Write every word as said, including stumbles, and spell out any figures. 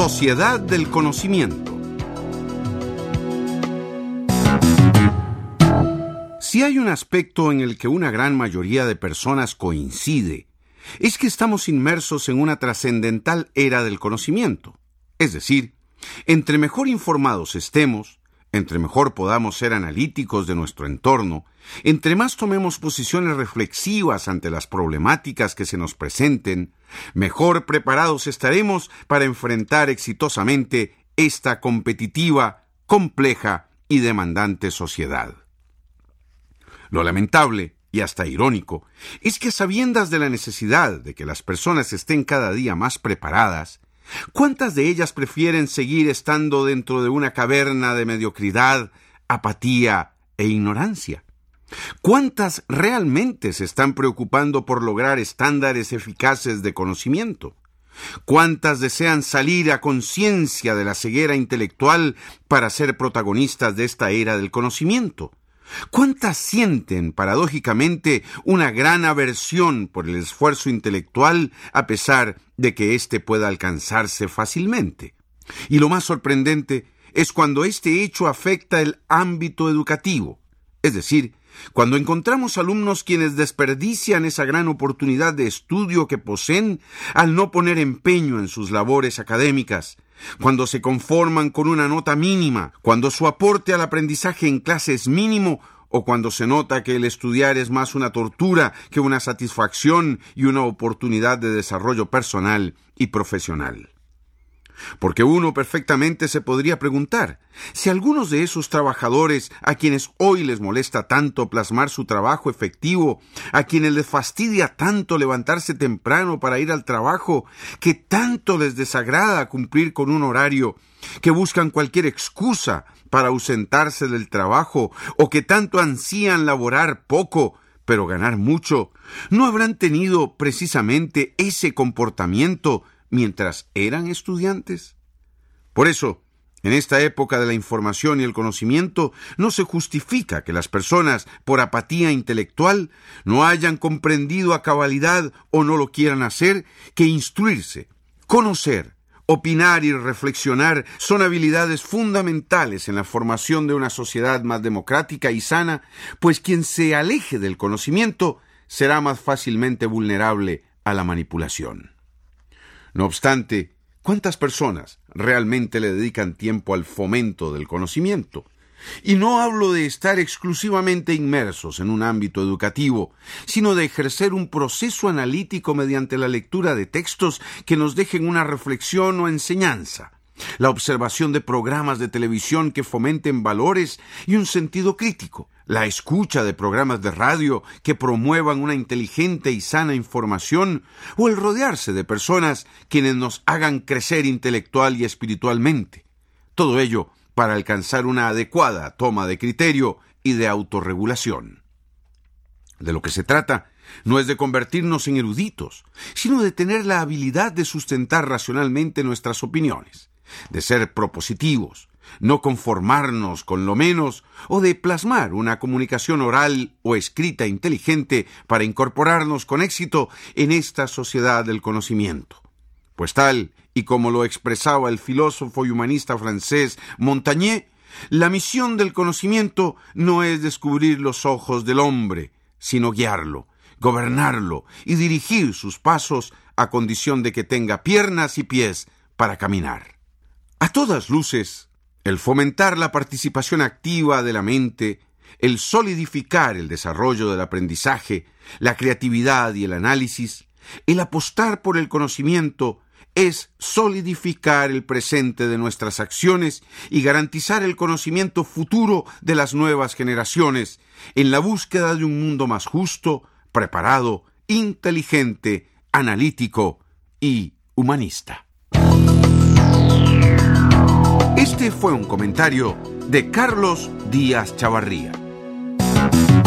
Sociedad del conocimiento. Si hay un aspecto en el que una gran mayoría de personas coincide, es que estamos inmersos en una trascendental era del conocimiento. Es decir, entre mejor informados estemos, entre mejor podamos ser analíticos de nuestro entorno, entre más tomemos posiciones reflexivas ante las problemáticas que se nos presenten, mejor preparados estaremos para enfrentar exitosamente esta competitiva, compleja y demandante sociedad. Lo lamentable, y hasta irónico, es que a sabiendas de la necesidad de que las personas estén cada día más preparadas, ¿cuántas de ellas prefieren seguir estando dentro de una caverna de mediocridad, apatía e ignorancia? ¿Cuántas realmente se están preocupando por lograr estándares eficaces de conocimiento? ¿Cuántas desean salir a conciencia de la ceguera intelectual para ser protagonistas de esta era del conocimiento? ¿Cuántas sienten, paradójicamente, una gran aversión por el esfuerzo intelectual a pesar de que éste pueda alcanzarse fácilmente? Y lo más sorprendente es cuando este hecho afecta el ámbito educativo, es decir, cuando encontramos alumnos quienes desperdician esa gran oportunidad de estudio que poseen al no poner empeño en sus labores académicas, cuando se conforman con una nota mínima, cuando su aporte al aprendizaje en clase es mínimo, o cuando se nota que el estudiar es más una tortura que una satisfacción y una oportunidad de desarrollo personal y profesional. Porque uno perfectamente se podría preguntar si algunos de esos trabajadores a quienes hoy les molesta tanto plasmar su trabajo efectivo, a quienes les fastidia tanto levantarse temprano para ir al trabajo, que tanto les desagrada cumplir con un horario, que buscan cualquier excusa para ausentarse del trabajo o que tanto ansían laborar poco, pero ganar mucho, ¿no habrán tenido precisamente ese comportamiento mientras eran estudiantes? Por eso, en esta época de la información y el conocimiento, no se justifica que las personas, por apatía intelectual, no hayan comprendido a cabalidad o no lo quieran hacer, que instruirse, conocer, opinar y reflexionar son habilidades fundamentales en la formación de una sociedad más democrática y sana, pues quien se aleje del conocimiento será más fácilmente vulnerable a la manipulación. No obstante, ¿cuántas personas realmente le dedican tiempo al fomento del conocimiento? Y no hablo de estar exclusivamente inmersos en un ámbito educativo, sino de ejercer un proceso analítico mediante la lectura de textos que nos dejen una reflexión o enseñanza, la observación de programas de televisión que fomenten valores y un sentido crítico, la escucha de programas de radio que promuevan una inteligente y sana información, o el rodearse de personas quienes nos hagan crecer intelectual y espiritualmente. Todo ello para alcanzar una adecuada toma de criterio y de autorregulación. De lo que se trata no es de convertirnos en eruditos, sino de tener la habilidad de sustentar racionalmente nuestras opiniones, de ser propositivos, no conformarnos con lo menos o de plasmar una comunicación oral o escrita inteligente para incorporarnos con éxito en esta sociedad del conocimiento. Pues tal y como lo expresaba el filósofo y humanista francés Montaigne, la misión del conocimiento no es descubrir los ojos del hombre, sino guiarlo, gobernarlo y dirigir sus pasos a condición de que tenga piernas y pies para caminar. A todas luces, el fomentar la participación activa de la mente, el solidificar el desarrollo del aprendizaje, la creatividad y el análisis, el apostar por el conocimiento, es solidificar el presente de nuestras acciones y garantizar el conocimiento futuro de las nuevas generaciones en la búsqueda de un mundo más justo, preparado, inteligente, analítico y humanista. Este fue un comentario de Carlos Díaz Chavarría.